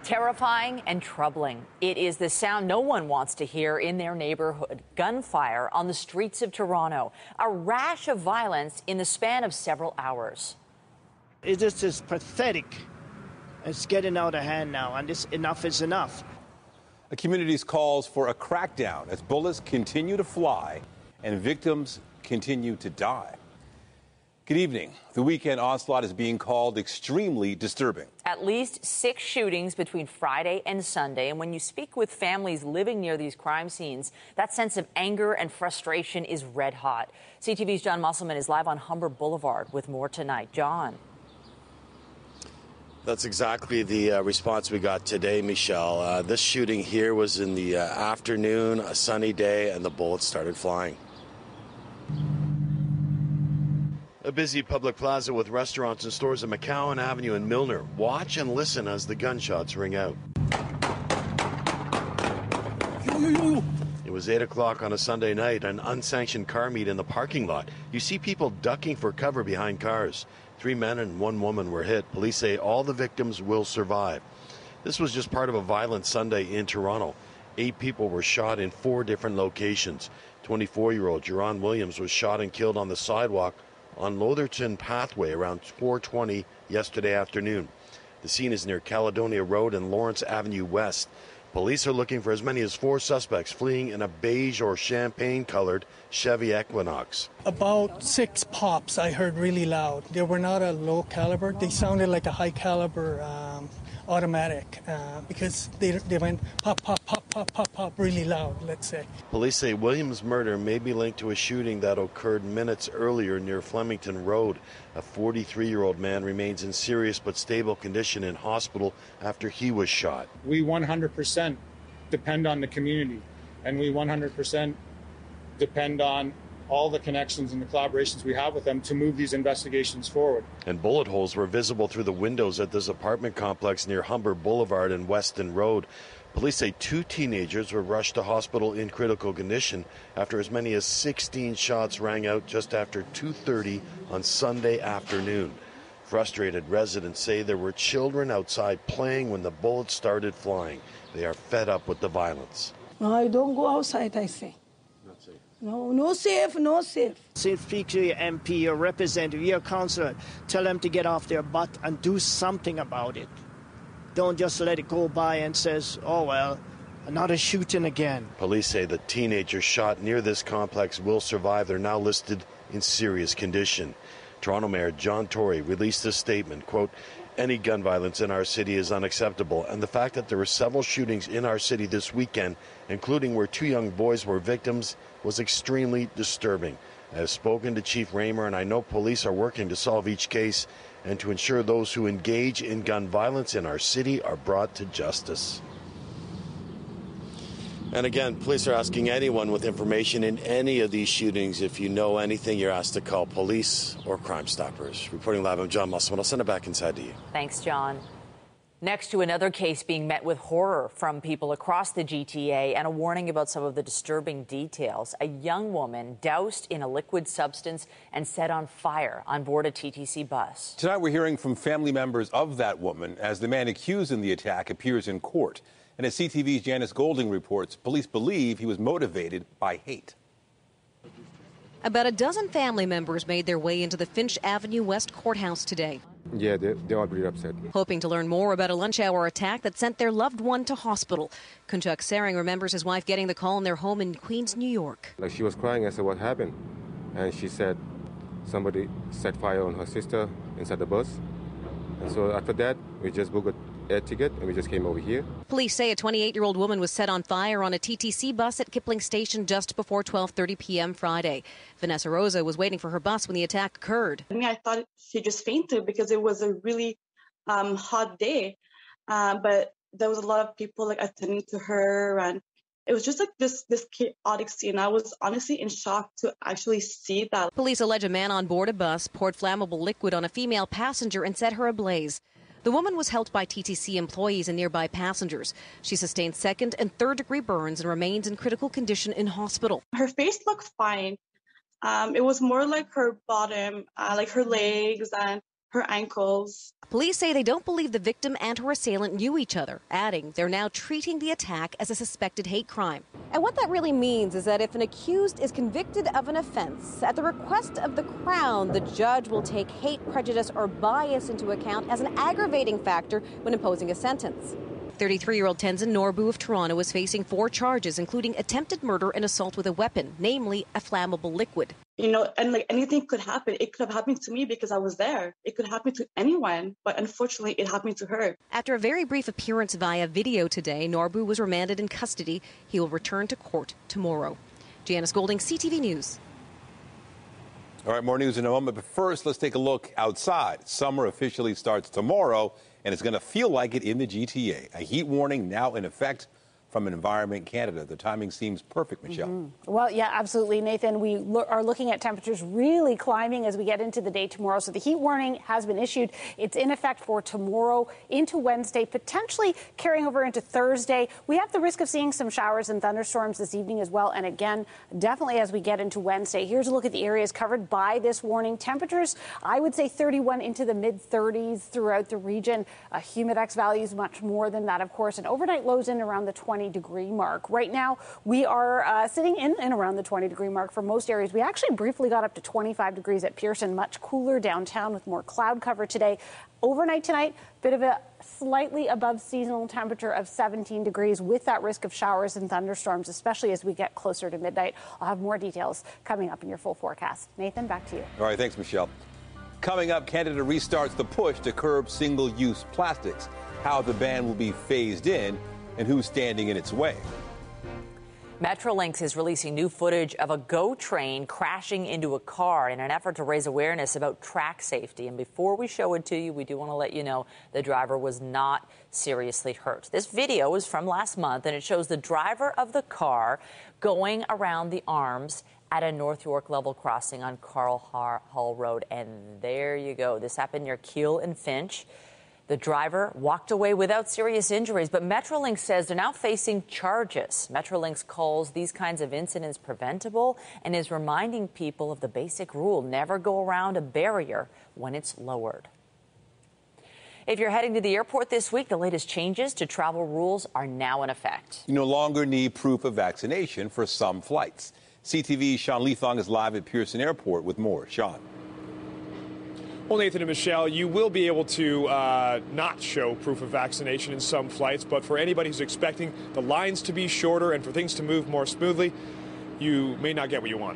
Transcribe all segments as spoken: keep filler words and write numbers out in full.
Terrifying and troubling. It is the sound no one wants to hear in their neighborhood. Gunfire on the streets of Toronto. A rash of violence in the span of several hours. It is just pathetic. It's getting out of hand now, and this enough is enough. The community's calls for a crackdown as bullets continue to fly and victims continue to die. Good evening. The weekend onslaught is being called extremely disturbing. At least six shootings between Friday and Sunday. And when you speak with families living near these crime scenes, that sense of anger and frustration is red hot. C T V's John Musselman is live on Humber Boulevard with more tonight. John. That's exactly the uh, response we got today, Michelle. Uh, this shooting here was in the uh, afternoon, a sunny day, and the bullets started flying. A busy public plaza with restaurants and stores at McCowan Avenue and Milner. Watch and listen as the gunshots ring out. It was eight o'clock on a Sunday night, an unsanctioned car meet in the parking lot. You see people ducking for cover behind cars. Three men and one woman were hit. Police say all the victims will survive. This was just part of a violent Sunday in Toronto. Eight people were shot in four different locations. twenty-four-year-old Jerron Williams was shot and killed on the sidewalk on Lotherton Pathway around four twenty yesterday afternoon. The scene is near Caledonia Road and Lawrence Avenue West. Police are looking for as many as four suspects fleeing in a beige or champagne-colored Chevy Equinox. About six pops I heard really loud. They were not a low caliber. They sounded like a high caliber um, automatic uh, because they, they went pop, pop, pop, pop, pop, pop really loud, let's say. Police say Williams' murder may be linked to a shooting that occurred minutes earlier near Flemington Road. A forty-three-year-old man remains in serious but stable condition in hospital after he was shot. We one hundred percent depend on the community, and we one hundred percent depend on all the connections and the collaborations we have with them to move these investigations forward. And bullet holes were visible through the windows at this apartment complex near Humber Boulevard and Weston Road. Police say two teenagers were rushed to hospital in critical condition after as many as sixteen shots rang out just after two thirty on Sunday afternoon. Frustrated residents say there were children outside playing when the bullets started flying. They are fed up with the violence. No, I don't go outside, I say. Not safe. No, no safe, no safe. Say, speak to your M P, your representative, your councillor. Tell them to get off their butt and do something about it. Don't just let it go by and says, oh, well, another shooting again. Police say the teenagers shot near this complex will survive. They're now listed in serious condition. Toronto Mayor John Tory released a statement, quote, any gun violence in our city is unacceptable, and the fact that there were several shootings in our city this weekend, including where two young boys were victims, was extremely disturbing. I have spoken to Chief Raymer, and I know police are working to solve each case and to ensure those who engage in gun violence in our city are brought to justice. And again, police are asking anyone with information in any of these shootings, if you know anything, you're asked to call police or Crime Stoppers. Reporting live, I'm John Musselman. I'll send it back inside to you. Thanks, John. Next to another case being met with horror from people across the G T A and a warning about some of the disturbing details. A young woman doused in a liquid substance and set on fire on board a T T C bus. Tonight we're hearing from family members of that woman as the man accused in the attack appears in court. And as C T V's Janice Golding reports, police believe he was motivated by hate. About a dozen family members made their way into the Finch Avenue West courthouse today. Yeah, they, they are pretty upset. Hoping to learn more about a lunch hour attack that sent their loved one to hospital. Kunchuk Saring remembers his wife getting the call in their home in Queens, New York. Like, she was crying. I said, what happened? And she said somebody set fire on her sister inside the bus. And so after that, we just booked an air ticket and we just came over here. Police say a twenty-eight-year-old woman was set on fire on a T T C bus at Kipling Station just before twelve thirty p.m. Friday. Vanessa Rosa was waiting for her bus when the attack occurred. I mean, I thought she just fainted because it was a really um, hot day. Uh, but there was a lot of people like attending to her, and it was just like this this chaotic scene. I was honestly in shock to actually see that. Police allege a man on board a bus poured flammable liquid on a female passenger and set her ablaze. The woman was helped by T T C employees and nearby passengers. She sustained second and third degree burns and remains in critical condition in hospital. Her face looked fine. Um, it was more like her bottom, uh, like her legs, and her ankles. Police say they don't believe the victim and her assailant knew each other, adding they're now treating the attack as a suspected hate crime. And what that really means is that if an accused is convicted of an offense, at the request of the Crown, the judge will take hate, prejudice, or bias into account as an aggravating factor when imposing a sentence. thirty-three-year-old Tenzin Norbu of Toronto is facing four charges, including attempted murder and assault with a weapon, namely a flammable liquid. You know, and like anything could happen. It could have happened to me because I was there. It could happen to anyone, but unfortunately it happened to her. After a very brief appearance via video today, Norbu was remanded in custody. He will return to court tomorrow. Janice Golding, C T V News. All right, more news in a moment, but first let's take a look outside. Summer officially starts tomorrow, and it's going to feel like it in the G T A. A heat warning now in effect from Environment Canada. The timing seems perfect, Michelle. Mm-hmm. Well, yeah, absolutely, Nathan. We lo- are looking at temperatures really climbing as we get into the day tomorrow. So the heat warning has been issued. It's in effect for tomorrow into Wednesday, potentially carrying over into Thursday. We have the risk of seeing some showers and thunderstorms this evening as well. And again, definitely as we get into Wednesday. Here's a look at the areas covered by this warning. Temperatures, I would say thirty-one into the mid thirties throughout the region. Uh, humidex values much more than that, of course, and overnight lows in around the twenty degree mark. Right now, we are uh, sitting in and around the twenty degree mark for most areas. We actually briefly got up to twenty-five degrees at Pearson, much cooler downtown with more cloud cover today. Overnight tonight, bit of a slightly above seasonal temperature of seventeen degrees with that risk of showers and thunderstorms, especially as we get closer to midnight. I'll have more details coming up in your full forecast. Nathan, back to you. All right, thanks, Michelle. Coming up, Canada restarts the push to curb single-use plastics, how the ban will be phased in, and who's standing in its way. Metrolinx is releasing new footage of a GO train crashing into a car in an effort to raise awareness about track safety. And before we show it to you, we do want to let you know the driver was not seriously hurt. This video is from last month, and it shows the driver of the car going around the arms at a North York level crossing on Carl Hall Road. And there you go. This happened near Keele and Finch. The driver walked away without serious injuries, but Metrolinx says they're now facing charges. Metrolinx calls these kinds of incidents preventable and is reminding people of the basic rule: never go around a barrier when it's lowered. If you're heading to the airport this week, the latest changes to travel rules are now in effect. You no longer need proof of vaccination for some flights. C T V's Sean Leathong is live at Pearson Airport with more. Sean. Well, Nathan and Michelle, you will be able to uh, not show proof of vaccination in some flights, but for anybody who's expecting the lines to be shorter and for things to move more smoothly, you may not get what you want.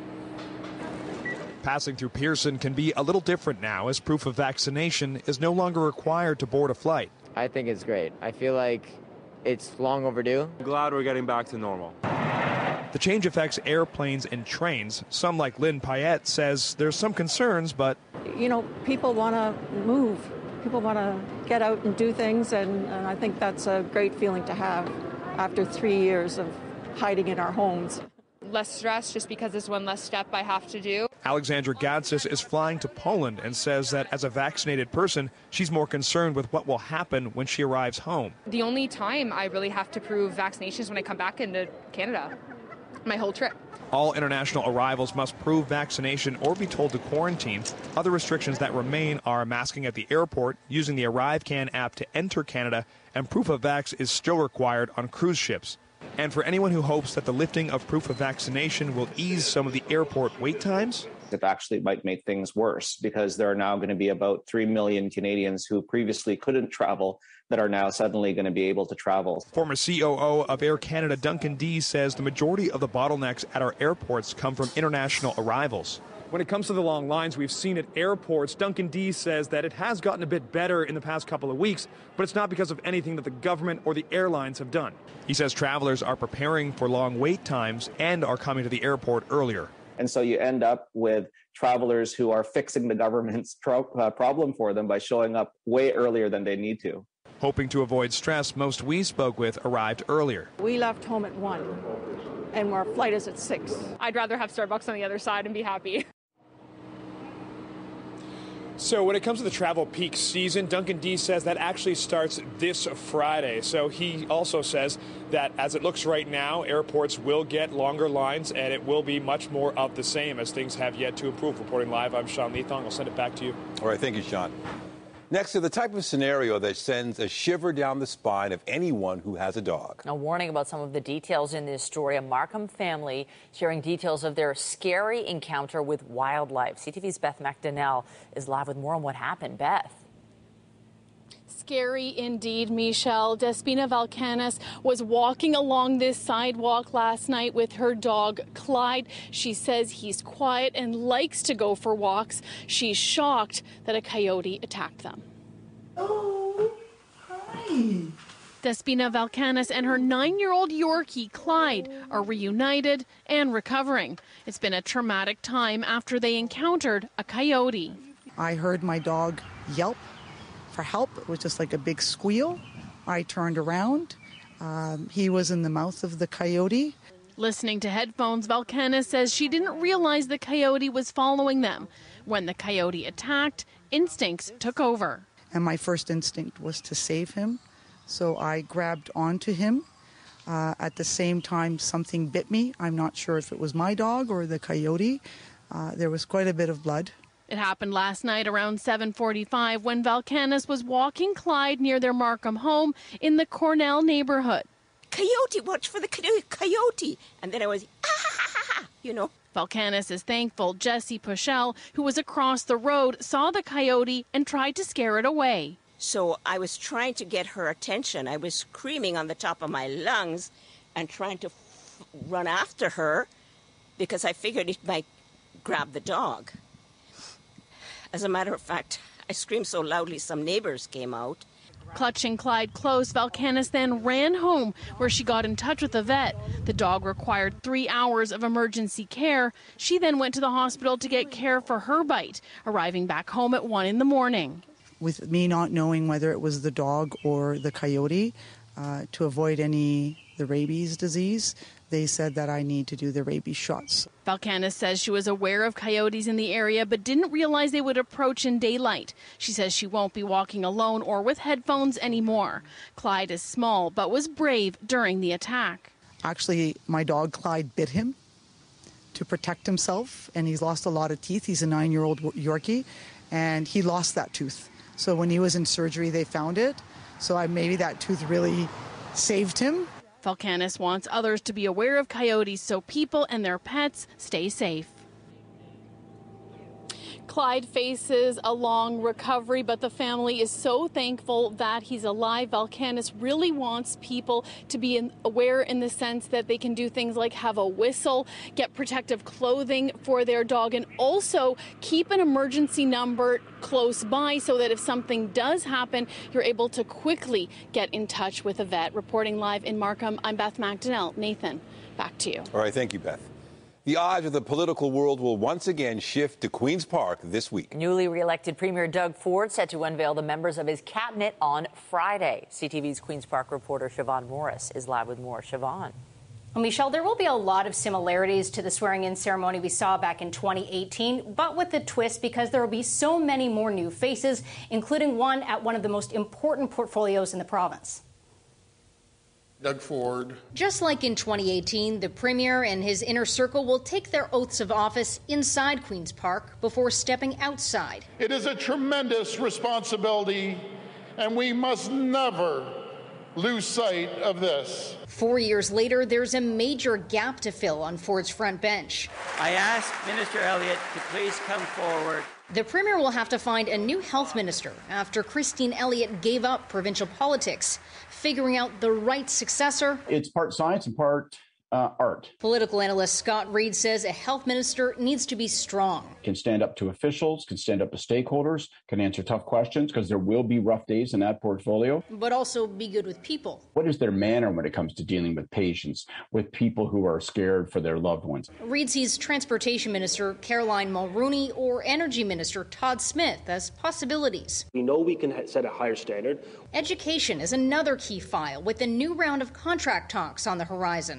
Passing through Pearson can be a little different now, as proof of vaccination is no longer required to board a flight. I think it's great. I feel like it's long overdue. I'm glad we're getting back to normal. The change affects airplanes and trains. Some, like Lynn Payette, says there's some concerns, but... You know, people want to move. People want to get out and do things, and, and I think that's a great feeling to have after three years of hiding in our homes. Less stress just because it's one less step I have to do. Alexandra Gadsis is flying to Poland and says that as a vaccinated person, she's more concerned with what will happen when she arrives home. The only time I really have to prove vaccinations when I come back into Canada. My whole trip. All international arrivals must prove vaccination or be told to quarantine. Other restrictions that remain are masking at the airport, using the ArriveCan app to enter Canada, and proof of vax is still required on cruise ships. And for anyone who hopes that the lifting of proof of vaccination will ease some of the airport wait times, it actually might make things worse, because there are now going to be about three million Canadians who previously couldn't travel that are now suddenly going to be able to travel. Former C O O of Air Canada, Duncan Dees, says the majority of the bottlenecks at our airports come from international arrivals. When it comes to the long lines we've seen at airports, Duncan Dees says that it has gotten a bit better in the past couple of weeks, but it's not because of anything that the government or the airlines have done. He says travelers are preparing for long wait times and are coming to the airport earlier. And so you end up with travelers who are fixing the government's pro- uh, problem for them by showing up way earlier than they need to. Hoping to avoid stress, most we spoke with arrived earlier. We left home at one, and our flight is at six. I'd rather have Starbucks on the other side and be happy. So when it comes to the travel peak season, Duncan D says that actually starts this Friday. So he also says that as it looks right now, airports will get longer lines and it will be much more of the same as things have yet to improve. Reporting live, I'm Sean Leathong. I'll send it back to you. All right, thank you, Sean. Next to the type of scenario that sends a shiver down the spine of anyone who has a dog. A warning about some of the details in this story. A Markham family sharing details of their scary encounter with wildlife. C T V's Beth McDonnell is live with more on what happened. Beth. Scary indeed, Michelle. Despina Valkanis was walking along this sidewalk last night with her dog, Clyde. She says he's quiet and likes to go for walks. She's shocked that a coyote attacked them. Oh, hi. Despina Valkanis and her nine-year-old Yorkie, Clyde, are reunited and recovering. It's been a traumatic time after they encountered a coyote. I heard my dog yelp for help. It was just like a big squeal. I turned around. Um, he was in the mouth of the coyote. Listening to headphones, Valkanis says she didn't realize the coyote was following them. When the coyote attacked, instincts took over. And my first instinct was to save him. So I grabbed onto him. Uh, at the same time, something bit me. I'm not sure if it was my dog or the coyote. Uh, there was quite a bit of blood. It happened last night around seven forty-five when Valkanis was walking Clyde near their Markham home in the Cornell neighborhood. Coyote, watch for the coyote. And then I was, ah, ha, ha, ha, you know. Valkanis is thankful Jesse Pushell, who was across the road, saw the coyote and tried to scare it away. So I was trying to get her attention. I was screaming on the top of my lungs and trying to f- run after her because I figured it might grab the dog. As a matter of fact, I screamed so loudly some neighbors came out. Clutching Clyde close, Valkanis then ran home where she got in touch with a vet. The dog required three hours of emergency care. She then went to the hospital to get care for her bite, arriving back home at one in the morning. With me not knowing whether it was the dog or the coyote, uh, to avoid any the rabies disease, they said that I need to do the rabies shots. Valkanis says she was aware of coyotes in the area but didn't realize they would approach in daylight. She says she won't be walking alone or with headphones anymore. Clyde is small but was brave during the attack. Actually, my dog Clyde bit him to protect himself, and he's lost a lot of teeth. He's a nine-year-old Yorkie, and he lost that tooth. So when he was in surgery, they found it. So I, maybe that tooth really saved him. Valkanis wants others to be aware of coyotes so people and their pets stay safe. Clyde faces a long recovery, but the family is so thankful that he's alive. Valkanis really wants people to be in, aware in the sense that they can do things like have a whistle, get protective clothing for their dog, and also keep an emergency number close by so that if something does happen, you're able to quickly get in touch with a vet. Reporting live in Markham, I'm Beth McDonnell. Nathan, back to you. All right, thank you, Beth. The odds of the political world will once again shift to Queen's Park this week. Newly re-elected Premier Doug Ford set to unveil the members of his cabinet on Friday. C T V's Queen's Park reporter Siobhan Morris is live with more. Siobhan. Well, Michelle, there will be a lot of similarities to the swearing-in ceremony we saw back in twenty eighteen, but with the twist because there will be so many more new faces, including one at one of the most important portfolios in the province. Doug Ford. Just like in twenty eighteen, the Premier and his inner circle will take their oaths of office inside Queen's Park before stepping outside. It is a tremendous responsibility, and we must never lose sight of this. Four years later, there's a major gap to fill on Ford's front bench. I ask Minister Elliott to please come forward. The Premier will have to find a new health minister after Christine Elliott gave up provincial politics. Figuring out the right successor. It's part science and part uh, art. Political analyst Scott Reid says a health minister needs to be strong. Can stand up to officials, can stand up to stakeholders, can answer tough questions, because there will be rough days in that portfolio. But also be good with people. What is their manner when it comes to dealing with patients, with people who are scared for their loved ones? Reid sees Transportation Minister Caroline Mulroney or Energy Minister Todd Smith as possibilities. We know we can set a higher standard. Education is another key file with a new round of contract talks on the horizon. Stephen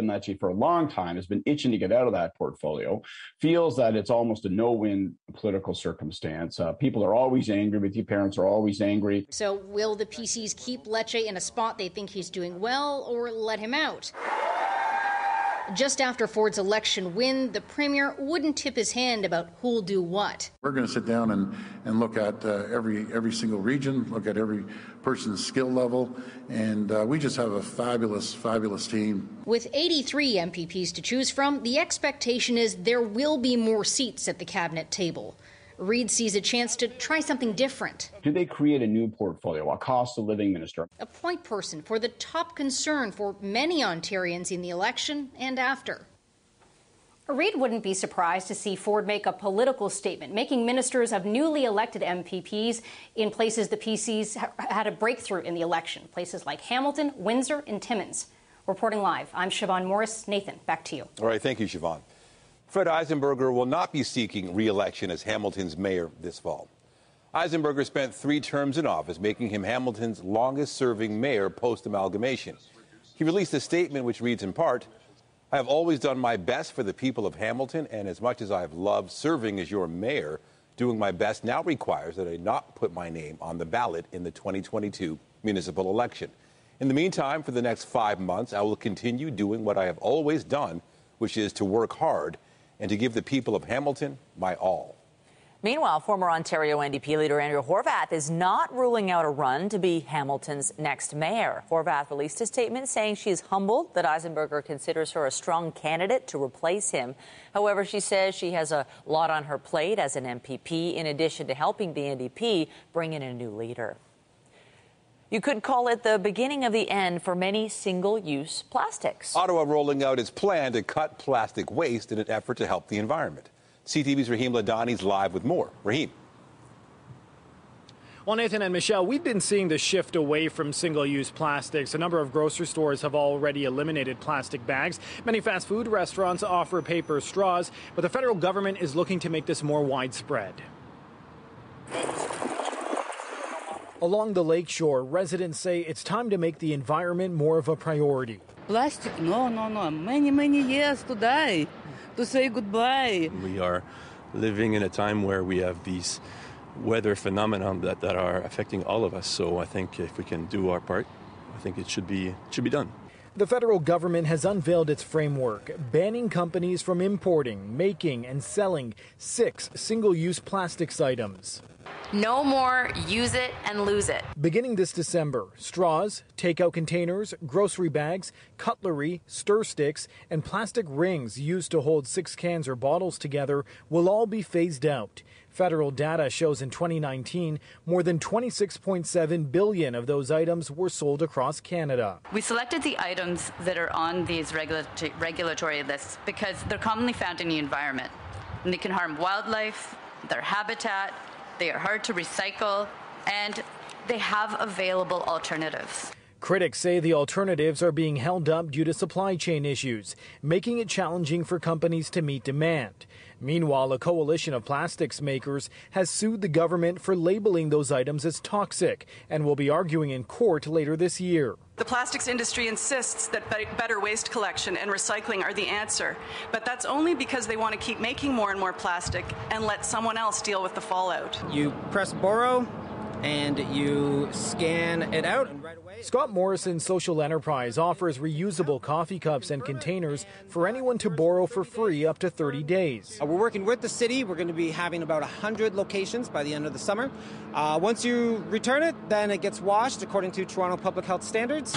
Stephen Lecce for a long time has been itching to get out of that portfolio, feels that it's almost a no-win political circumstance. Uh, people are always angry with you. Parents are always angry. So will the P Cs keep Lecce in a spot they think he's doing well or let him out? Just after Ford's election win, the premier wouldn't tip his hand about who'll do what. We're going to sit down and, and look at uh, every every single region, look at every person's skill level, and uh, we just have a fabulous, fabulous team. With eighty-three M P Ps to choose from, the expectation is there will be more seats at the cabinet table. Reid sees a chance to try something different. Do they create a new portfolio, a cost of living minister? A point person for the top concern for many Ontarians in the election and after. Reid wouldn't be surprised to see Ford make a political statement, making ministers of newly elected M P Ps in places the P Cs had a breakthrough in the election, places like Hamilton, Windsor, and Timmins. Reporting live, I'm Siobhan Morris. Nathan, back to you. All right, thank you, Siobhan. Fred Eisenberger will not be seeking re-election as Hamilton's mayor this fall. Eisenberger spent three terms in office, making him Hamilton's longest-serving mayor post-amalgamation. He released a statement which reads in part, "I have always done my best for the people of Hamilton, and as much as I have loved serving as your mayor, doing my best now requires that I not put my name on the ballot in the twenty twenty-two municipal election. In the meantime, for the next five months, I will continue doing what I have always done, which is to work hard and to give the people of Hamilton my all." Meanwhile, former Ontario N D P leader Andrea Horwath is not ruling out a run to be Hamilton's next mayor. Horwath released a statement saying she is humbled that Eisenberger considers her a strong candidate to replace him. However, she says she has a lot on her plate as an M P P, in addition to helping the N D P bring in a new leader. You could call it the beginning of the end for many single-use plastics. Ottawa rolling out its plan to cut plastic waste in an effort to help the environment. C T V's Rahim Ladani is live with more. Rahim. Well, Nathan and Michelle, we've been seeing the shift away from single-use plastics. A number of grocery stores have already eliminated plastic bags. Many fast food restaurants offer paper straws, but the federal government is looking to make this more widespread. Along the lakeshore, residents say it's time to make the environment more of a priority. Plastic, no, no, no. Many, many years to die, to say goodbye. We are living in a time where we have these weather phenomena that, that are affecting all of us. So I think if we can do our part, I think it should be, it should be done. The federal government has unveiled its framework, banning companies from importing, making, and selling six single-use plastics items. No more use it and lose it. Beginning this December, straws, takeout containers, grocery bags, cutlery, stir sticks, and plastic rings used to hold six cans or bottles together will all be phased out. Federal data shows in twenty nineteen, more than twenty-six point seven billion of those items were sold across Canada. We selected the items that are on these regulatory, regulatory lists because they're commonly found in the environment, and they can harm wildlife, their habitat, they are hard to recycle, and they have available alternatives. Critics say the alternatives are being held up due to supply chain issues, making it challenging for companies to meet demand. Meanwhile, a coalition of plastics makers has sued the government for labeling those items as toxic and will be arguing in court later this year. The plastics industry insists that better waste collection and recycling are the answer, but that's only because they want to keep making more and more plastic and let someone else deal with the fallout. You press borrow and you scan it out, and right away. Scott Morrison's social enterprise offers reusable coffee cups and containers for anyone to borrow for free up to thirty days. Uh, we're working with the city. We're going to be having about one hundred locations by the end of the summer. Uh, once you return it, then it gets washed according to Toronto Public Health standards.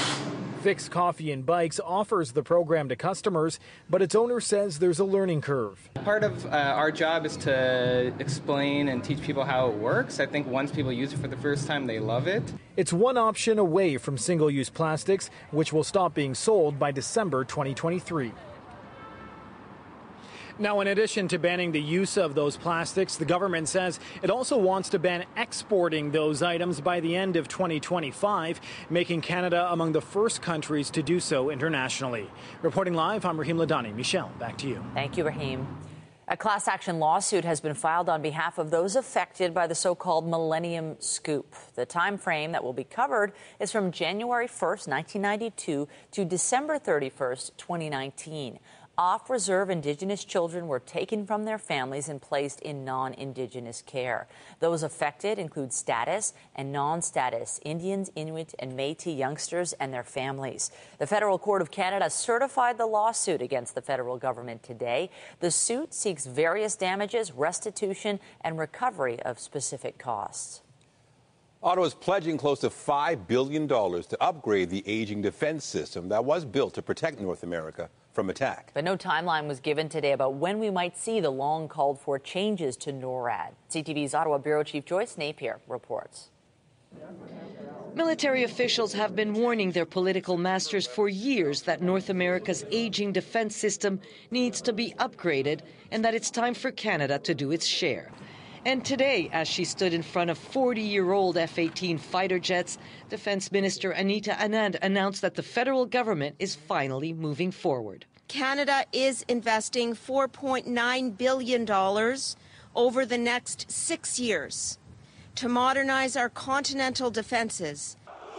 Fix Coffee and Bikes offers the program to customers, but its owner says there's a learning curve. Part of uh, our job is to explain and teach people how it works. I think once people use it for the first time, they love it. It's one option away from single-use plastics, which will stop being sold by December twenty twenty-three. Now, in addition to banning the use of those plastics, the government says it also wants to ban exporting those items by the end of twenty twenty-five, making Canada among the first countries to do so internationally. Reporting live, I'm Rahim Ladani. Michelle, back to you. Thank you, Rahim. A class action lawsuit has been filed on behalf of those affected by the so-called Millennium Scoop. The time frame that will be covered is from January first, nineteen ninety-two to December thirty-first, twenty nineteen. Off-reserve Indigenous children were taken from their families and placed in non-Indigenous care. Those affected include status and non-status Indians, Inuit, and Métis youngsters and their families. The Federal Court of Canada certified the lawsuit against the federal government today. The suit seeks various damages, restitution, and recovery of specific costs. Ottawa is pledging close to five billion dollars to upgrade the aging defense system that was built to protect North America from attack. But no timeline was given today about when we might see the long called for changes to NORAD. C T V's Ottawa Bureau Chief Joyce Napier reports. Military officials have been warning their political masters for years that North America's aging defense system needs to be upgraded and that it's time for Canada to do its share. And today, as she stood in front of forty-year-old F eighteen fighter jets, Defense Minister Anita Anand announced that the federal government is finally moving forward. Canada is investing four point nine billion dollars over the next six years to modernize our continental defenses.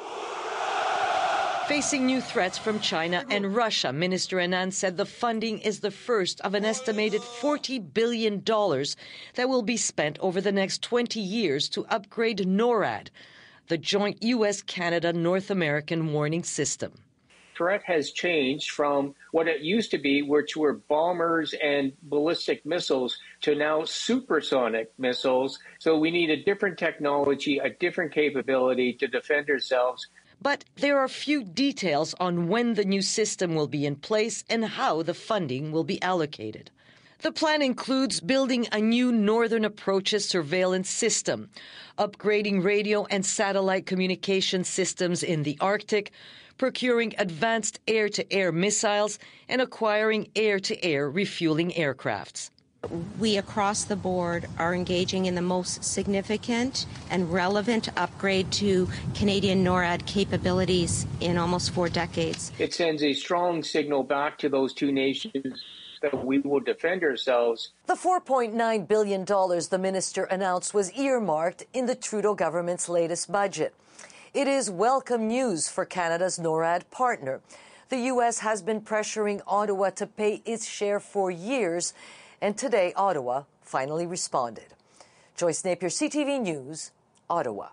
Facing new threats from China and Russia, Minister Anand said the funding is the first of an estimated forty billion dollars that will be spent over the next twenty years to upgrade NORAD, the joint U S Canada North American warning system. Threat has changed from what it used to be, which were bombers and ballistic missiles, to now supersonic missiles. So we need a different technology, a different capability to defend ourselves. But there are few details on when the new system will be in place and how the funding will be allocated. The plan includes building a new Northern Approaches surveillance system, upgrading radio and satellite communication systems in the Arctic, procuring advanced air-to-air missiles, and acquiring air-to-air refueling aircrafts. We across the board are engaging in the most significant and relevant upgrade to Canadian NORAD capabilities in almost four decades. It sends a strong signal back to those two nations that we will defend ourselves. The four point nine billion dollars the minister announced was earmarked in the Trudeau government's latest budget. It is welcome news for Canada's NORAD partner. The U S has been pressuring Ottawa to pay its share for years, and today, Ottawa finally responded. Joyce Napier, C T V News, Ottawa.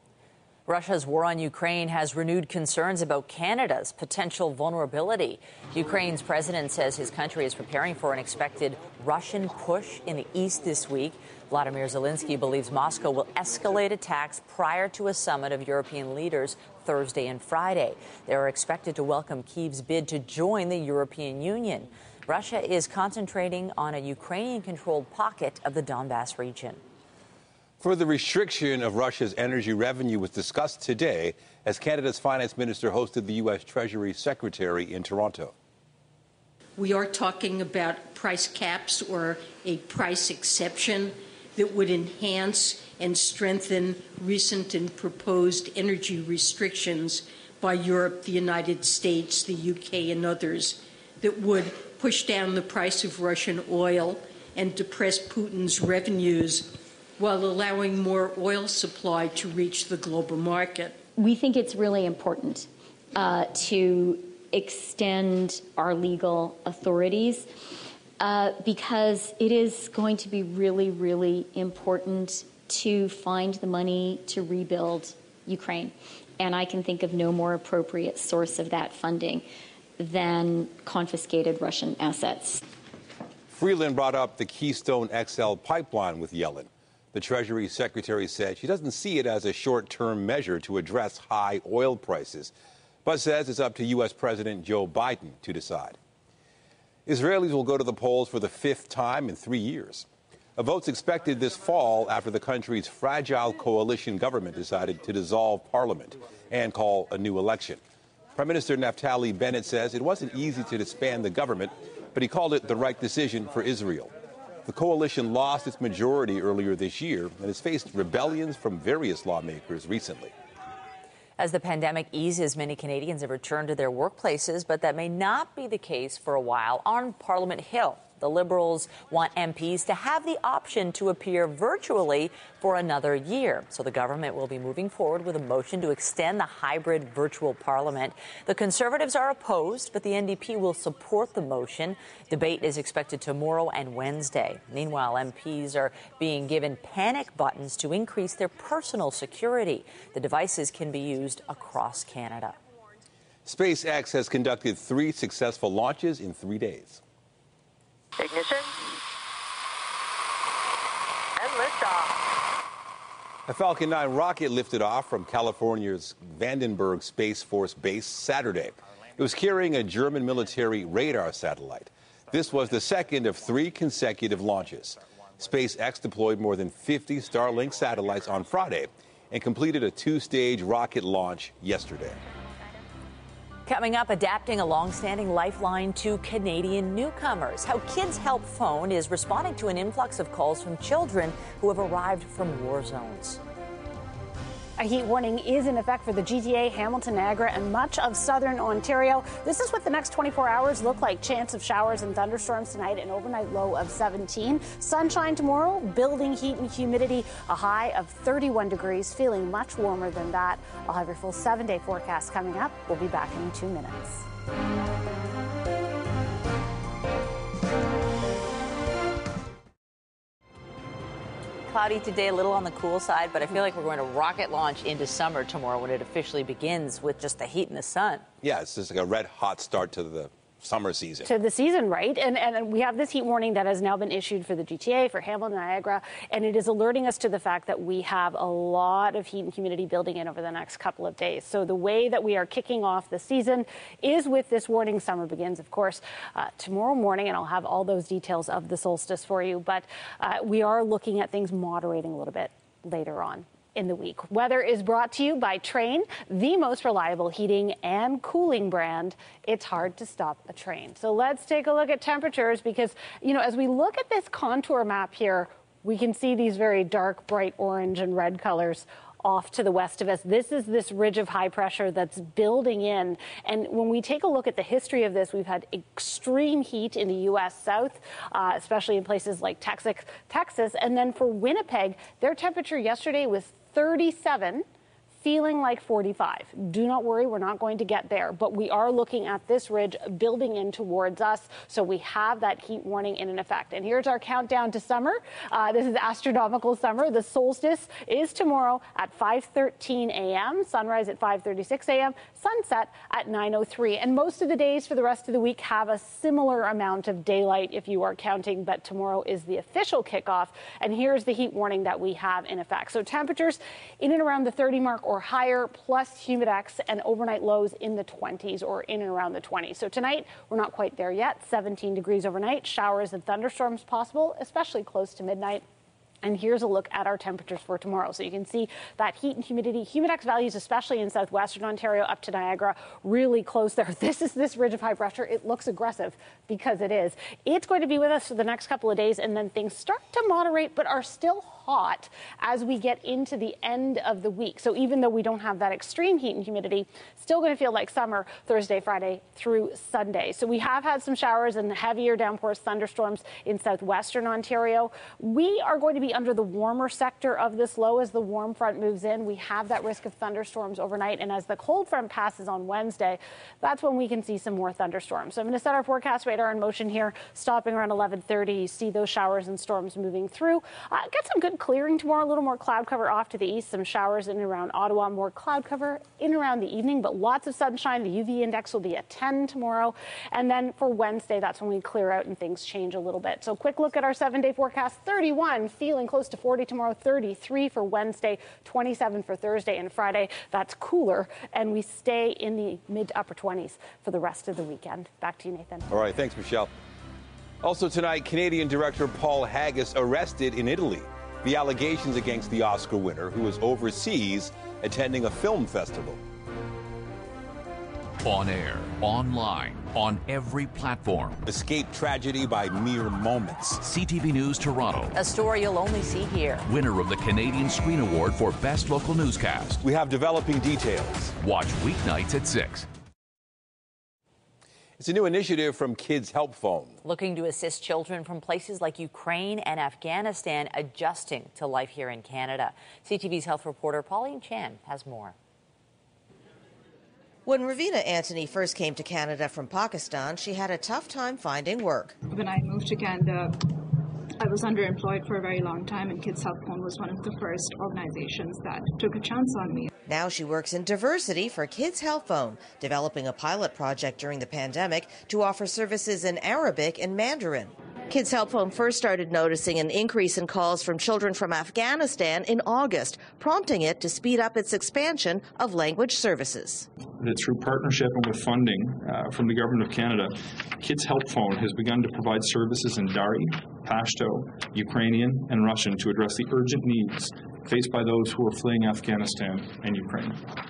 Russia's war on Ukraine has renewed concerns about Canada's potential vulnerability. Ukraine's president says his country is preparing for an expected Russian push in the east this week. Vladimir Zelensky believes Moscow will escalate attacks prior to a summit of European leaders Thursday and Friday. They are expected to welcome Kyiv's bid to join the European Union. Russia is concentrating on a Ukrainian-controlled pocket of the Donbass region. Further restriction of Russia's energy revenue was discussed today as Canada's finance minister hosted the U S Treasury Secretary in Toronto. We are talking about price caps or a price exception that would enhance and strengthen recent and proposed energy restrictions by Europe, the United States, the U K, and others that would push down the price of Russian oil and depress Putin's revenues while allowing more oil supply to reach the global market. We think it's really important uh, to extend our legal authorities uh, because it is going to be really, really important to find the money to rebuild Ukraine. And I can think of no more appropriate source of that funding than confiscated Russian assets. Freeland brought up the Keystone X L pipeline with Yellen. The Treasury Secretary said she doesn't see it as a short-term measure to address high oil prices, but says it's up to U S President Joe Biden to decide. Israelis will go to the polls for the fifth time in three years. A vote's expected this fall after the country's fragile coalition government decided to dissolve parliament and call a new election. Prime Minister Naftali Bennett says it wasn't easy to disband the government, but he called it the right decision for Israel. The coalition lost its majority earlier this year and has faced rebellions from various lawmakers recently. As the pandemic eases, many Canadians have returned to their workplaces, but that may not be the case for a while. On Parliament Hill, the The Liberals want M Ps to have the option to appear virtually for another year. So the government will be moving forward with a motion to extend the hybrid virtual parliament. The Conservatives are opposed, but the N D P will support the motion. Debate is expected tomorrow and Wednesday. Meanwhile, M Ps are being given panic buttons to increase their personal security. The devices can be used across Canada. SpaceX has conducted three successful launches in three days. Ignition. And liftoff. A Falcon nine rocket lifted off from California's Vandenberg Space Force Base Saturday. It was carrying a German military radar satellite. This was the second of three consecutive launches. SpaceX deployed more than fifty Starlink satellites on Friday and completed a two-stage rocket launch yesterday. Coming up, adapting a long-standing lifeline to Canadian newcomers. How Kids Help Phone is responding to an influx of calls from children who have arrived from war zones. A heat warning is in effect for the G T A, Hamilton, Niagara, and much of southern Ontario. This is what the next twenty-four hours look like. Chance of showers and thunderstorms tonight, an overnight low of seventeen. Sunshine tomorrow, building heat and humidity, a high of thirty-one degrees, feeling much warmer than that. I'll have your full seven-day forecast coming up. We'll be back in two minutes. Cloudy today, a little on the cool side, but I feel like we're going to rocket launch into summer tomorrow when it officially begins with just the heat and the sun. Yeah, it's just like a red hot start to the summer season. To the season, right? And and we have this heat warning that has now been issued for the G T A, for Hamilton, Niagara, and it is alerting us to the fact that we have a lot of heat and humidity building in over the next couple of days. So the way that we are kicking off the season is with this warning. Summer begins, of course, uh, tomorrow morning, and I'll have all those details of the solstice for you. But uh, we are looking at things moderating a little bit later on in the week. Weather is brought to you by Trane, the most reliable heating and cooling brand. It's hard to stop a train. So let's take a look at temperatures because, you know, as we look at this contour map here, we can see these very dark, bright orange and red colors off to the west of us. This is this ridge of high pressure that's building in. And when we take a look at the history of this, we've had extreme heat in the U S South, uh, especially in places like Texas, Texas. And then for Winnipeg, their temperature yesterday was thirty-seven, feeling like forty-five. Do not worry, we're not going to get there, but we are looking at this ridge building in towards us, so we have that heat warning in effect. And here's our countdown to summer. Uh, this is astronomical summer. The solstice is tomorrow at five thirteen a m, sunrise at five thirty-six a m, sunset at nine oh three. And most of the days for the rest of the week have a similar amount of daylight if you are counting, but tomorrow is the official kickoff. And here's the heat warning that we have in effect. So temperatures in and around the thirty mark or higher, plus humidex and overnight lows in the twenties or in and around the twenties. So tonight, we're not quite there yet. seventeen degrees overnight, showers and thunderstorms possible, especially close to midnight. And here's a look at our temperatures for tomorrow. So you can see that heat and humidity, humidex values, especially in southwestern Ontario up to Niagara, really close there. This is this ridge of high pressure. It looks aggressive because it is. It's going to be with us for the next couple of days, and then things start to moderate, but are still hot as we get into the end of the week. So even though we don't have that extreme heat and humidity, still going to feel like summer Thursday, Friday through Sunday. So we have had some showers and heavier downpours, thunderstorms in southwestern Ontario. We are going to be under the warmer sector of this low as the warm front moves in. We have that risk of thunderstorms overnight, and as the cold front passes on Wednesday, that's when we can see some more thunderstorms. So I'm going to set our forecast radar in motion here, stopping around eleven thirty. You see those showers and storms moving through. Uh, get some good clearing tomorrow, a little more cloud cover off to the east, some showers in and around Ottawa, more cloud cover in and around the evening, but lots of sunshine. The U V index will be at ten tomorrow. And then for Wednesday, that's when we clear out and things change a little bit. So quick look at our seven-day forecast. thirty-one, feeling close to forty tomorrow, thirty-three for Wednesday, twenty-seven for Thursday and Friday. That's cooler, and we stay in the mid to upper twenties for the rest of the weekend. Back to you, Nathan. All right, thanks, Michelle. Also tonight, Canadian director Paul Haggis arrested in Italy. The allegations against the Oscar winner, who was overseas attending a film festival. On air, online, on every platform. Escape tragedy by mere moments. C T V News Toronto. A story you'll only see here. Winner of the Canadian Screen Award for Best Local Newscast. We have developing details. Watch weeknights at six. It's It's a new initiative from Kids Help Phone. Looking to assist children from places like Ukraine and Afghanistan adjusting to life here in Canada. C T V's health reporter Pauline Chan has more. When Ravina Antony first came to Canada from Pakistan, she had a tough time finding work. When I moved to Canada, I was underemployed for a very long time, and Kids Help Phone was one of the first organizations that took a chance on me. Now she works in diversity for Kids Help Phone, developing a pilot project during the pandemic to offer services in Arabic and Mandarin. Kids Help Phone first started noticing an increase in calls from children from Afghanistan in August, prompting it to speed up its expansion of language services. That through partnership and with funding uh, from the Government of Canada, Kids Help Phone has begun to provide services in Dari, Pashto, Ukrainian, and Russian to address the urgent needs faced by those who are fleeing Afghanistan and Ukraine.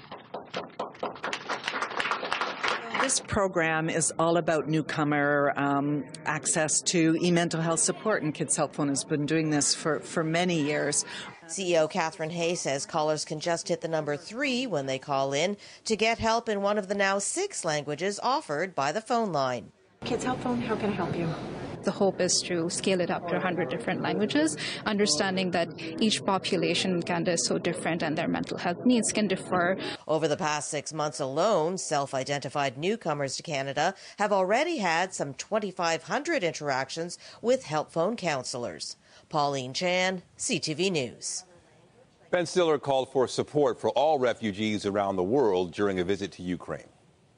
This program is all about newcomer um, access to e-mental health support, and Kids Help Phone has been doing this for, for many years. C E O Catherine Hay says callers can just hit the number three when they call in to get help in one of the now six languages offered by the phone line. Kids Help Phone, how can I help you? The hope is to scale it up to one hundred different languages, understanding that each population in Canada is so different and their mental health needs can differ. Over the past six months alone, self-identified newcomers to Canada have already had some twenty-five hundred interactions with Help Phone counselors. Pauline Chan, C T V News. Ben Stiller called for support for all refugees around the world during a visit to Ukraine.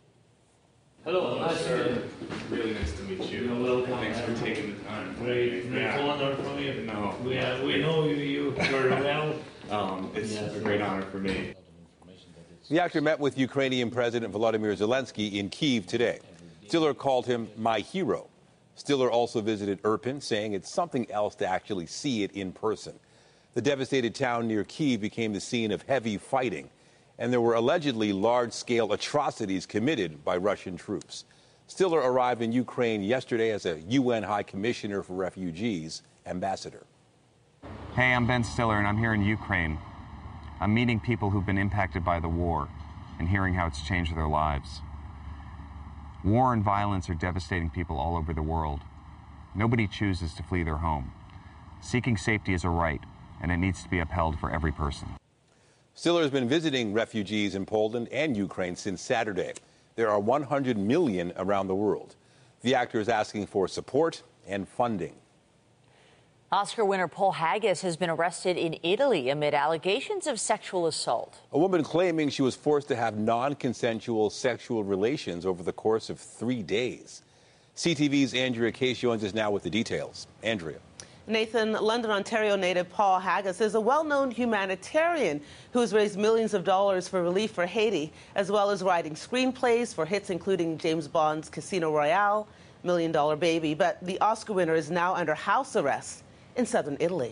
Hello, nice to meet you. Really nice to meet you. You're welcome. Thanks for taking the time. Great, great yeah. honor for me. No. We, uh, we know you, you very well. Um, it's yes. a great honor for me. The actor met with Ukrainian President Volodymyr Zelensky in Kyiv today. Stiller called him my hero. Stiller also visited Irpin, saying it's something else to actually see it in person. The devastated town near Kyiv became the scene of heavy fighting, and there were allegedly large-scale atrocities committed by Russian troops. Stiller arrived in Ukraine yesterday as a U N High Commissioner for Refugees ambassador. Hey, I'm Ben Stiller, and I'm here in Ukraine. I'm meeting people who've been impacted by the war and hearing how it's changed their lives. War and violence are devastating people all over the world. Nobody chooses to flee their home. Seeking safety is a right, and it needs to be upheld for every person. Stiller has been visiting refugees in Poland and Ukraine since Saturday. There are one hundred million around the world. The actor is asking for support and funding. Oscar winner Paul Haggis has been arrested in Italy amid allegations of sexual assault. A woman claiming she was forced to have non-consensual sexual relations over the course of three days. C T V's Andrea Case joins us now with the details. Andrea. Nathan, London, Ontario native Paul Haggis is a well-known humanitarian who has raised millions of dollars for relief for Haiti, as well as writing screenplays for hits including James Bond's Casino Royale, Million Dollar Baby. But the Oscar winner is now under house arrest in southern Italy.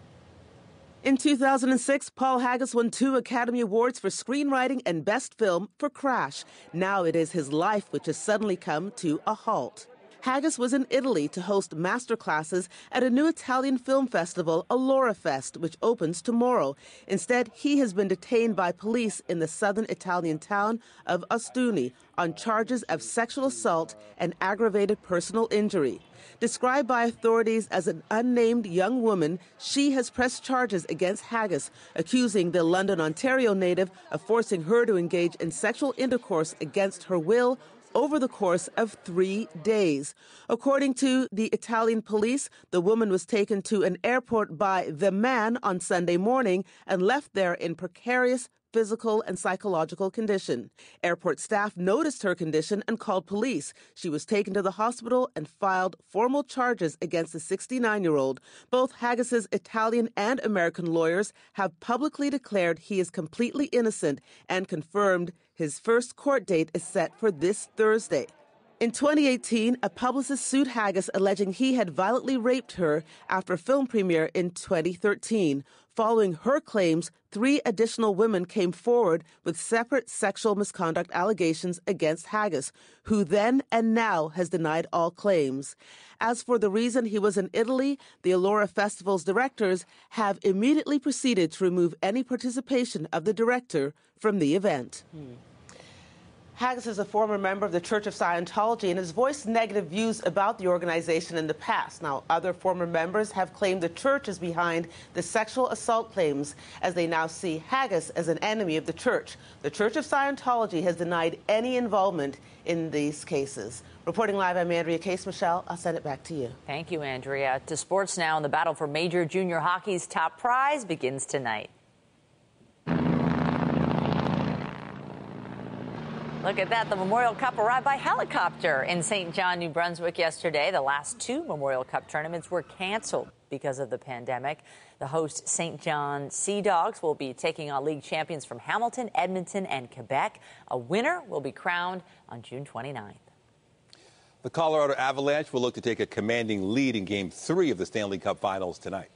In two thousand six, Paul Haggis won two Academy Awards for screenwriting and Best Film for Crash. Now it is his life which has suddenly come to a halt. Haggis was in Italy to host masterclasses at a new Italian film festival, Allora Fest, which opens tomorrow. Instead, he has been detained by police in the southern Italian town of Ostuni on charges of sexual assault and aggravated personal injury. Described by authorities as an unnamed young woman, she has pressed charges against Haggis, accusing the London, Ontario native of forcing her to engage in sexual intercourse against her will over the course of three days. According to the Italian police, the woman was taken to an airport by the man on Sunday morning and left there in precarious physical and psychological condition. Airport staff noticed her condition and called police. She was taken to the hospital and filed formal charges against the sixty-nine-year-old. Both Haggis's Italian and American lawyers have publicly declared he is completely innocent and confirmed his first court date is set for this Thursday. In twenty eighteen, a publicist sued Haggis alleging he had violently raped her after a film premiere in twenty thirteen. Following her claims, three additional women came forward with separate sexual misconduct allegations against Haggis, who then and now has denied all claims. As for the reason he was in Italy, the Allora Festival's directors have immediately proceeded to remove any participation of the director from the event. Hmm. Haggis is a former member of the Church of Scientology and has voiced negative views about the organization in the past. Now, other former members have claimed the church is behind the sexual assault claims, as they now see Haggis as an enemy of the church. The Church of Scientology has denied any involvement in these cases. Reporting live, I'm Andrea Case. Michelle, I'll send it back to you. Thank you, Andrea. To sports now, and the battle for Major Junior Hockey's top prize begins tonight. Look at that. The Memorial Cup arrived by helicopter in Saint John, New Brunswick yesterday. The last two Memorial Cup tournaments were canceled because of the pandemic. The host Saint John Sea Dogs will be taking on league champions from Hamilton, Edmonton, and Quebec. A winner will be crowned on June twenty-ninth. The Colorado Avalanche will look to take a commanding lead in Game three of the Stanley Cup Finals tonight.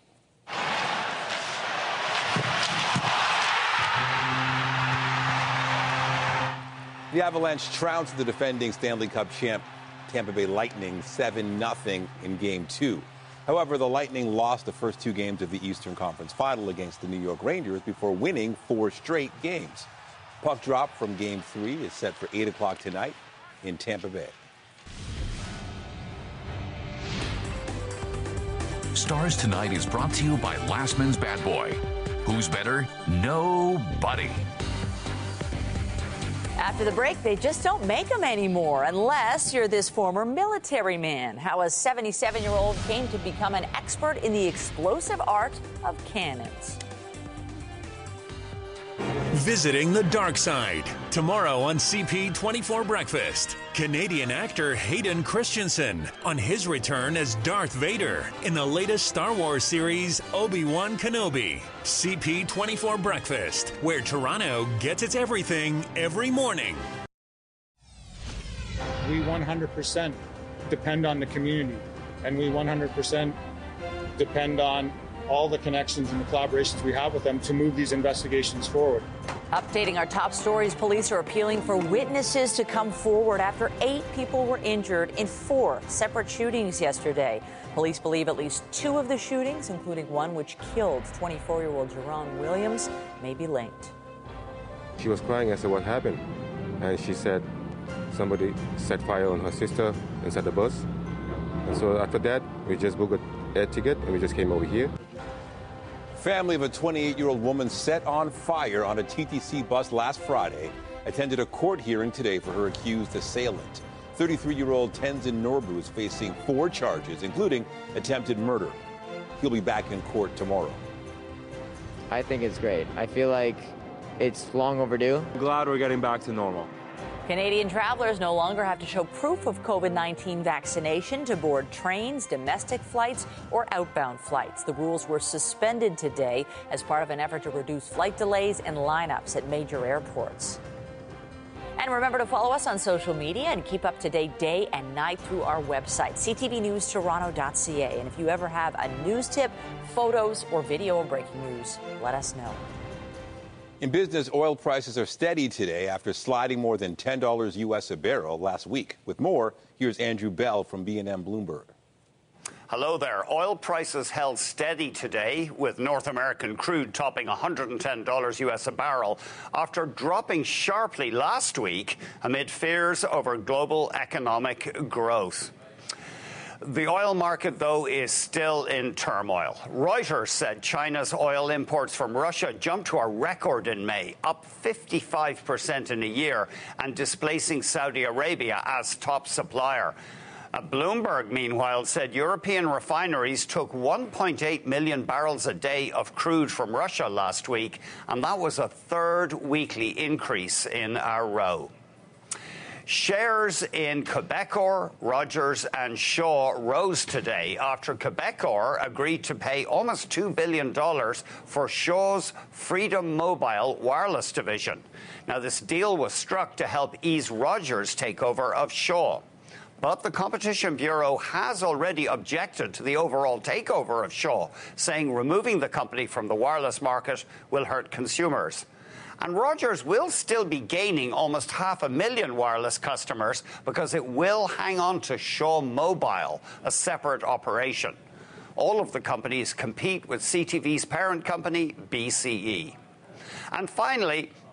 The Avalanche trounced the defending Stanley Cup champ Tampa Bay Lightning seven nothing in Game two. However, the Lightning lost the first two games of the Eastern Conference Final against the New York Rangers before winning four straight games. Puck drop from Game three is set for eight o'clock tonight in Tampa Bay. Stars Tonight is brought to you by Lastman's Bad Boy. Who's better? Nobody. After the break, they just don't make them anymore unless you're this former military man. How a seventy-seven-year-old came to become an expert in the explosive art of cannons. Visiting the dark side. Tomorrow on C P twenty-four Breakfast. Canadian actor Hayden Christensen on his return as Darth Vader in the latest Star Wars series, Obi-Wan Kenobi. C P twenty-four Breakfast, where Toronto gets its everything every morning. We one hundred percent depend on the community, and we one hundred percent depend on all the connections and the collaborations we have with them to move these investigations forward. Updating our top stories, police are appealing for witnesses to come forward after eight people were injured in four separate shootings yesterday. Police believe at least two of the shootings, including one which killed twenty-four-year-old Jerron Williams, may be linked. She was crying. I said, "What happened?" And she said somebody set fire on her sister inside the bus. And so after that, we just booked an air ticket and we just came over here. Family of a twenty-eight-year-old woman set on fire on a T T C bus last Friday attended a court hearing today for her accused assailant. thirty-three-year-old Tenzin Norbu is facing four charges, including attempted murder. He'll be back in court tomorrow. I think it's great. I feel like it's long overdue. I'm glad we're getting back to normal. Canadian travelers no longer have to show proof of COVID nineteen vaccination to board trains, domestic flights, or outbound flights. The rules were suspended today as part of an effort to reduce flight delays and lineups at major airports. And remember to follow us on social media and keep up to date day and night through our website, c t v news toronto dot c a. And if you ever have a news tip, photos, or video of breaking news, let us know. In business, oil prices are steady today after sliding more than ten dollars U S a barrel last week. With more, here's Andrew Bell from B and M Bloomberg. Hello there. Oil prices held steady today, with North American crude topping one hundred ten dollars U S a barrel after dropping sharply last week amid fears over global economic growth. The oil market, though, is still in turmoil. Reuters said China's oil imports from Russia jumped to a record in May, up fifty-five percent in a year, and displacing Saudi Arabia as top supplier. Uh, Bloomberg, meanwhile, said European refineries took one point eight million barrels a day of crude from Russia last week, and that was a third weekly increase in a row. Shares in Quebecor, Rogers and Shaw rose today after Quebecor agreed to pay almost two billion dollars for Shaw's Freedom Mobile wireless division. Now, this deal was struck to help ease Rogers' takeover of Shaw. But the Competition Bureau has already objected to the overall takeover of Shaw, saying removing the company from the wireless market will hurt consumers. And Rogers will still be gaining almost half a million wireless customers because it will hang on to Shaw Mobile, a separate operation. All of the companies compete with C T V's parent company, B C E. And finally,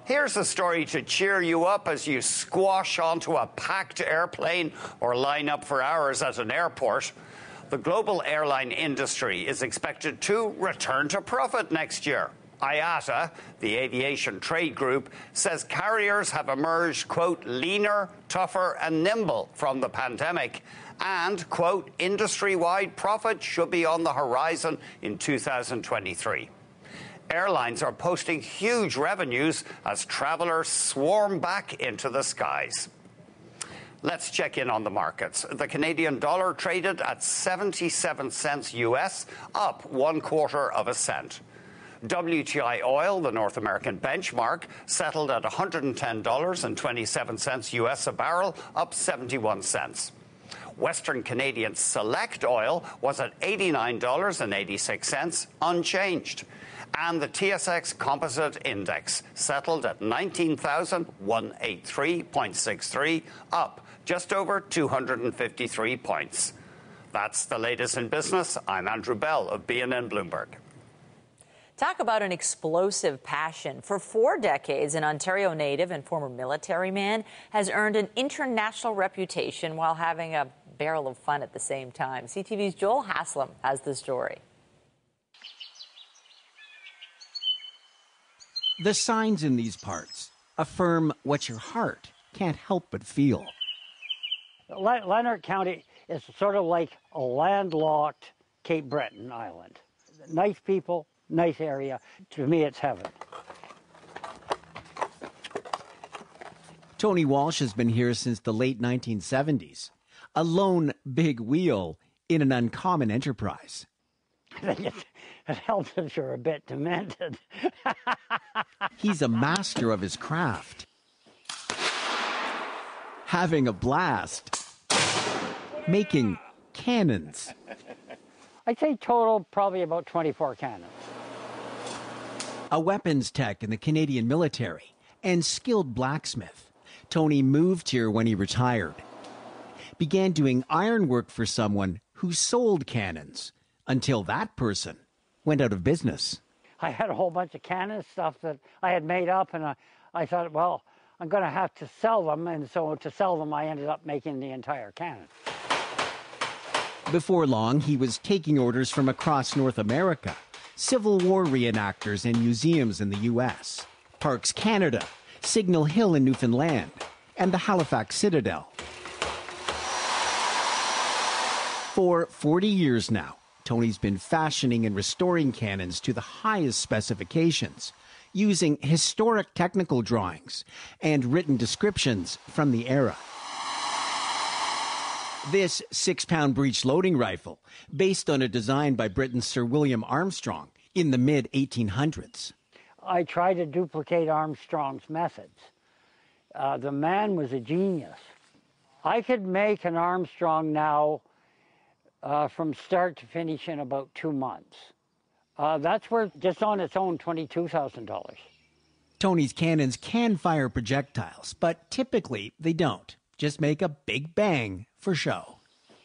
Here's a story to cheer you up as you squash onto a packed airplane or line up for hours at an airport. The global airline industry is expected to return to profit next year. I A T A, the aviation trade group, says carriers have emerged, quote, leaner, tougher and nimble from the pandemic. And, quote, industry-wide profit should be on the horizon in two thousand twenty-three. Airlines are posting huge revenues as travelers swarm back into the skies. Let's check in on the markets. The Canadian dollar traded at seventy-seven cents U S, up one quarter of a cent. W T I oil, the North American benchmark, settled at one hundred ten dollars and twenty-seven cents U S a barrel, up seventy-one cents. Western Canadian Select oil was at eighty-nine dollars and eighty-six cents, unchanged. And the T S X Composite Index settled at nineteen thousand one hundred eighty-three point six three, up just over two hundred fifty-three points. That's the latest in business. I'm Andrew Bell of B N N Bloomberg. Talk about an explosive passion. For four decades, an Ontario native and former military man has earned an international reputation while having a barrel of fun at the same time. C T V's Joel Haslam has the story. The signs in these parts affirm what your heart can't help but feel. Le- Lanark County is sort of like a landlocked Cape Breton island. Nice people, nice area. To me, it's heaven. Tony Walsh has been here since the late nineteen seventies. A lone big wheel in an uncommon enterprise. I think it, it helps if you're a bit demented. He's a master of his craft. Having a blast. Making cannons. I'd say total probably about twenty-four cannons. A weapons tech in the Canadian military and skilled blacksmith. Tony moved here when he retired. Began doing ironwork for someone who sold cannons until that person went out of business. I had a whole bunch of cannon stuff that I had made up, and I, I thought, well, I'm going to have to sell them. And so to sell them, I ended up making the entire cannon. Before long, he was taking orders from across North America. Civil War reenactors and museums in the U S, Parks Canada, Signal Hill in Newfoundland, and the Halifax Citadel. For forty years now, Tony's been fashioning and restoring cannons to the highest specifications, using historic technical drawings and written descriptions from the era. This six-pound breech loading rifle, based on a design by Britain's Sir William Armstrong in the mid eighteen hundreds. I tried to duplicate Armstrong's methods. Uh, the man was a genius. I could make an Armstrong now uh, from start to finish in about two months. Uh, that's worth, just on its own, twenty-two thousand dollars. Tony's cannons can fire projectiles, but typically they don't. Just make a big bang for show.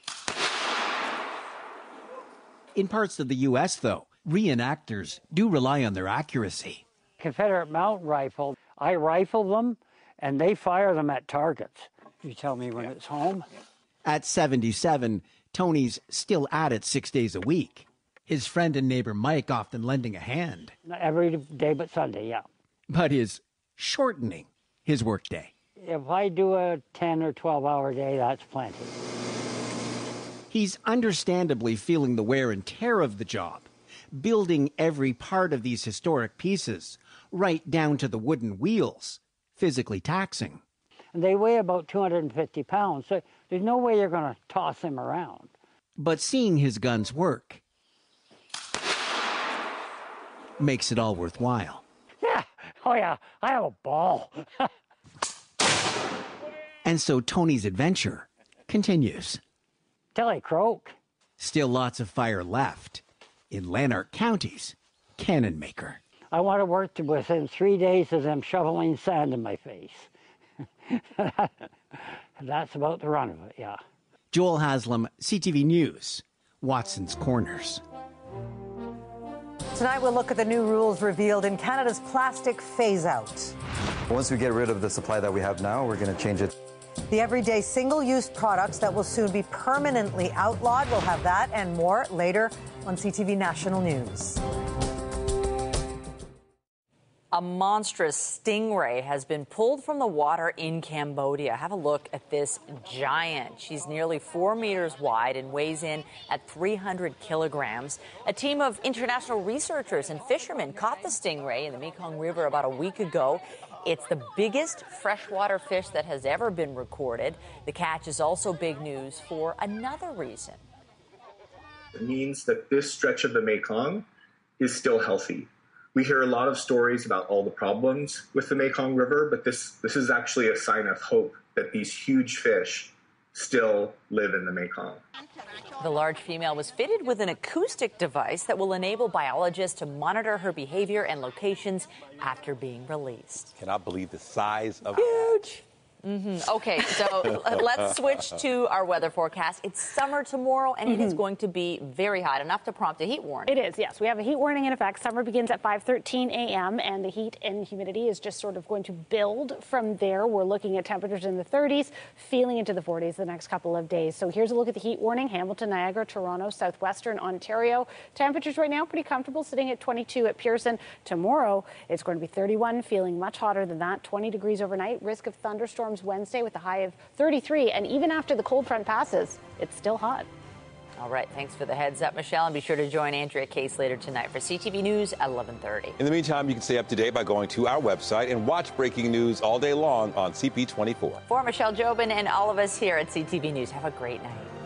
In parts of the U S, though, reenactors do rely on their accuracy. Confederate mountain rifle, I rifle them, and they fire them at targets. You tell me when it's home. At seventy-seven, Tony's still at it six days a week. His friend and neighbor Mike often lending a hand. Every day but Sunday, yeah. But is shortening his workday. If I do a ten or twelve hour day, that's plenty. He's understandably feeling the wear and tear of the job, building every part of these historic pieces, right down to the wooden wheels, physically taxing. And they weigh about two hundred fifty pounds, so there's no way you're going to toss them around. But seeing his guns work makes it all worthwhile. Yeah, oh yeah, I have a ball. And so Tony's adventure continues. Till I croak. Still lots of fire left in Lanark County's cannon maker. I want to work to within three days of them shoveling sand in my face. That's about the run of it, yeah. Joel Haslam, C T V News, Watson's Corners. Tonight we'll look at the new rules revealed in Canada's plastic phase-out. Once we get rid of the supply that we have now, we're going to change it. The everyday single-use products that will soon be permanently outlawed. We'll have that and more later on C T V National News. A monstrous stingray has been pulled from the water in Cambodia. Have a look at this giant. She's nearly four meters wide and weighs in at three hundred kilograms. A team of international researchers and fishermen caught the stingray in the Mekong River about a week ago. It's the biggest freshwater fish that has ever been recorded. The catch is also big news for another reason. It means that this stretch of the Mekong is still healthy. We hear a lot of stories about all the problems with the Mekong River, but this, this is actually a sign of hope that these huge fish still live in the Mekong. The large female was fitted with an acoustic device that will enable biologists to monitor her behavior and locations after being released. Cannot believe the size of huge. Mm-hmm. Okay, so let's switch to our weather forecast. It's summer tomorrow, and mm-hmm. it is going to be very hot, enough to prompt a heat warning. It is, yes. We have a heat warning in effect. Summer begins at five thirteen a.m., and the heat and humidity is just sort of going to build from there. We're looking at temperatures in the thirties, feeling into the forties the next couple of days. So here's a look at the heat warning. Hamilton, Niagara, Toronto, southwestern Ontario. Temperatures right now pretty comfortable, sitting at twenty-two at Pearson. Tomorrow, it's going to be thirty-one, feeling much hotter than that, twenty degrees overnight. Risk of thunderstorms Wednesday with a high of thirty-three, and even after the cold front passes, it's still hot. All right, thanks for the heads up, Michelle, and be sure to join Andrea Case later tonight for C T V News at eleven thirty. In the meantime, you can stay up to date by going to our website and watch breaking news all day long on C P twenty-four. For Michelle Jobin and all of us here at C T V News, have a great night.